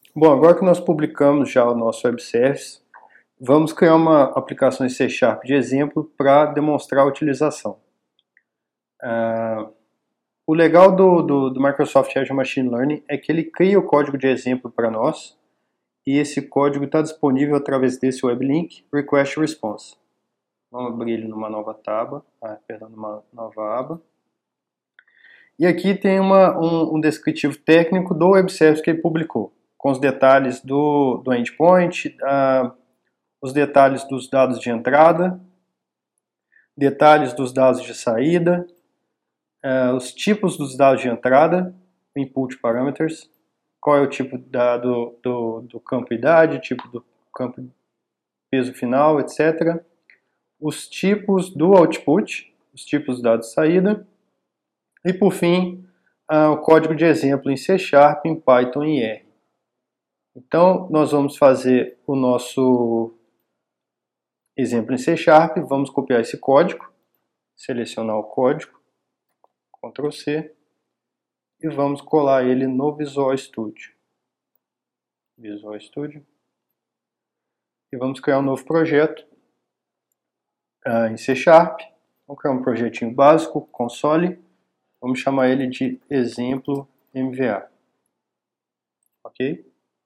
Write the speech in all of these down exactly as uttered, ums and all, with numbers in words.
Bom, agora que nós publicamos já o nosso web service, vamos criar uma aplicação em C Sharp de exemplo para demonstrar a utilização. Uh, o legal do, do, do Microsoft Azure Machine Learning é que ele cria o código de exemplo para nós e esse código está disponível através desse web link Request Response. Vamos abrir ele numa nova aba, ah, perdão, numa nova aba. E aqui tem uma, um, um descritivo técnico do web service que ele publicou, com os detalhes do, do endpoint, uh, os detalhes dos dados de entrada, detalhes dos dados de saída, uh, os tipos dos dados de entrada, input parameters, qual é o tipo de dado do, do campo idade, tipo do campo peso final, etcétera. Os tipos do output, os tipos dos dados de saída, e por fim, uh, o código de exemplo em C Sharp, em Python e R. Então, nós vamos fazer o nosso exemplo em C Sharp, vamos copiar esse código, selecionar o código, control C, e vamos colar ele no Visual Studio. Visual Studio. E vamos criar um novo projeto uh, em C Sharp. Vamos criar um projetinho básico, console. Vamos chamar ele de exemplo M V A. Ok?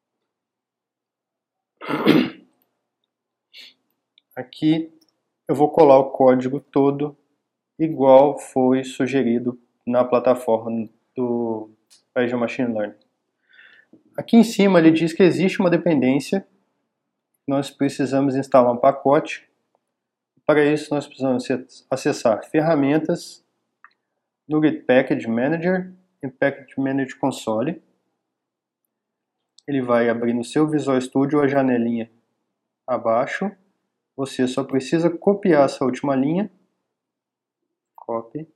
Aqui eu vou colar o código todo igual foi sugerido na plataforma do Azure Machine Learning. Aqui em cima ele diz que existe uma dependência, nós precisamos instalar um pacote. Para isso nós precisamos acessar ferramentas, NuGet Package Manager e Package Manager Console. Ele vai abrir no seu Visual Studio a janelinha abaixo. Você só precisa copiar essa última linha. Copy.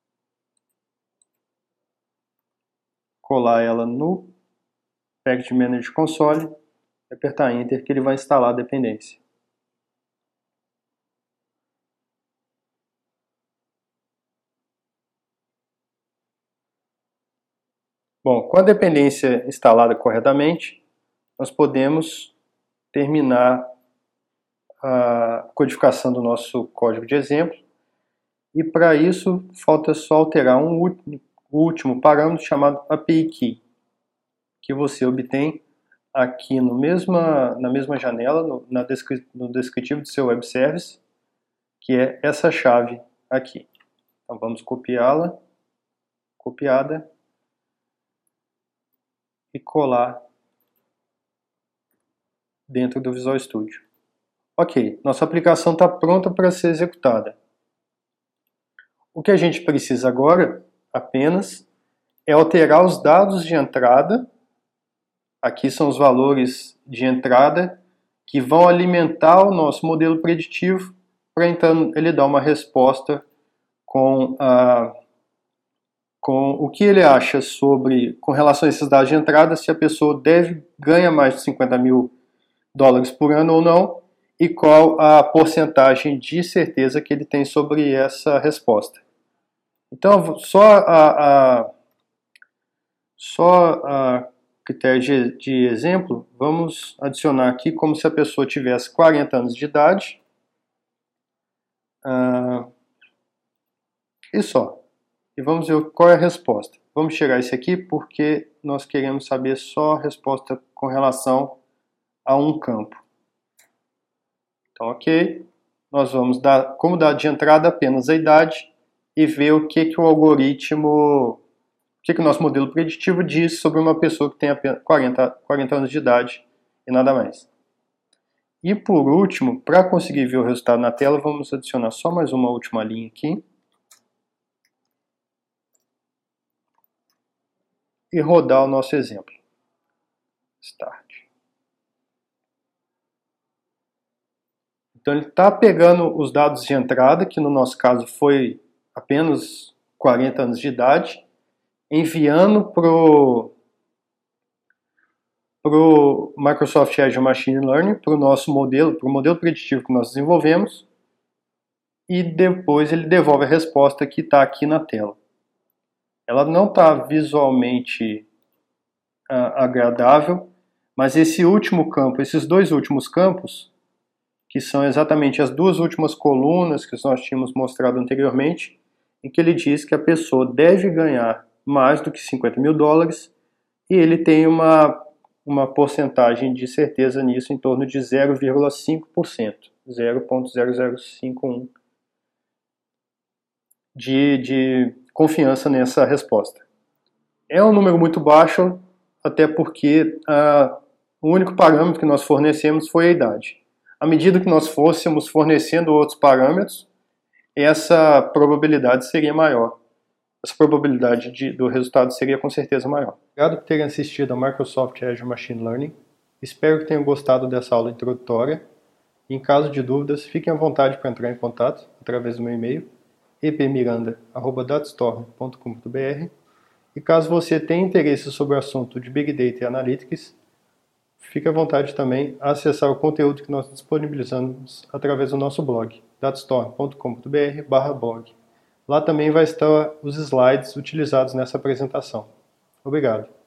Colar ela no Package Manager Console. E apertar Enter que ele vai instalar a dependência. Bom, com a dependência instalada corretamente, nós podemos terminar a codificação do nosso código de exemplo. E para isso, falta só alterar um último parâmetro chamado A P I Key, que você obtém aqui no mesma, na mesma janela, no, na descri, no descritivo do seu web service, que é essa chave aqui. Então vamos copiá-la, copiada, e colar dentro do Visual Studio. Ok, nossa aplicação está pronta para ser executada. O que a gente precisa agora, apenas, é alterar os dados de entrada. Aqui são os valores de entrada que vão alimentar o nosso modelo preditivo para então ele dar uma resposta com, a, com o que ele acha sobre, com relação a esses dados de entrada, se a pessoa deve ganhar mais de cinquenta mil dólares por ano ou não, e qual a porcentagem de certeza que ele tem sobre essa resposta. Então, só a, a, só a critério de, de exemplo, vamos adicionar aqui como se a pessoa tivesse quarenta anos de idade. Uh, e só. E vamos ver qual é a resposta. Vamos tirar esse aqui porque nós queremos saber só a resposta com relação a um campo. Então, ok. Nós vamos dar como dado de entrada apenas a idade e ver o que, que o algoritmo, o que, que o nosso modelo preditivo diz sobre uma pessoa que tem apenas quarenta, quarenta anos de idade e nada mais. E por último, para conseguir ver o resultado na tela, vamos adicionar só mais uma última linha aqui. E rodar o nosso exemplo. Start. Então ele está pegando os dados de entrada, que no nosso caso foi apenas quarenta anos de idade, enviando para o Microsoft Azure Machine Learning, para o nosso modelo, para o modelo preditivo que nós desenvolvemos, e depois ele devolve a resposta que está aqui na tela. Ela não está visualmente uh, agradável, Mas esse último campo, esses dois últimos campos, que são exatamente as duas últimas colunas que nós tínhamos mostrado anteriormente, em que ele diz que a pessoa deve ganhar mais do que cinquenta mil dólares e ele tem uma, uma porcentagem de certeza nisso em torno de zero vírgula cinco por cento, zero vírgula zero zero cinco um de, de confiança nessa resposta. É um número muito baixo, até porque ah, o único parâmetro que nós fornecemos foi a idade. À medida que nós fôssemos fornecendo outros parâmetros, essa probabilidade seria maior. Essa probabilidade de, do resultado seria com certeza maior. Obrigado por terem assistido ao Microsoft Azure Machine Learning. Espero que tenham gostado dessa aula introdutória. Em caso de dúvidas, fiquem à vontade para entrar em contato através do meu e-mail e p miranda arroba datastorm ponto com ponto b r. E caso você tenha interesse sobre o assunto de Big Data e Analytics, fique à vontade também a acessar o conteúdo que nós disponibilizamos através do nosso blog, datastorm ponto com ponto b r barra blog. Lá também vai estar os slides utilizados nessa apresentação. Obrigado.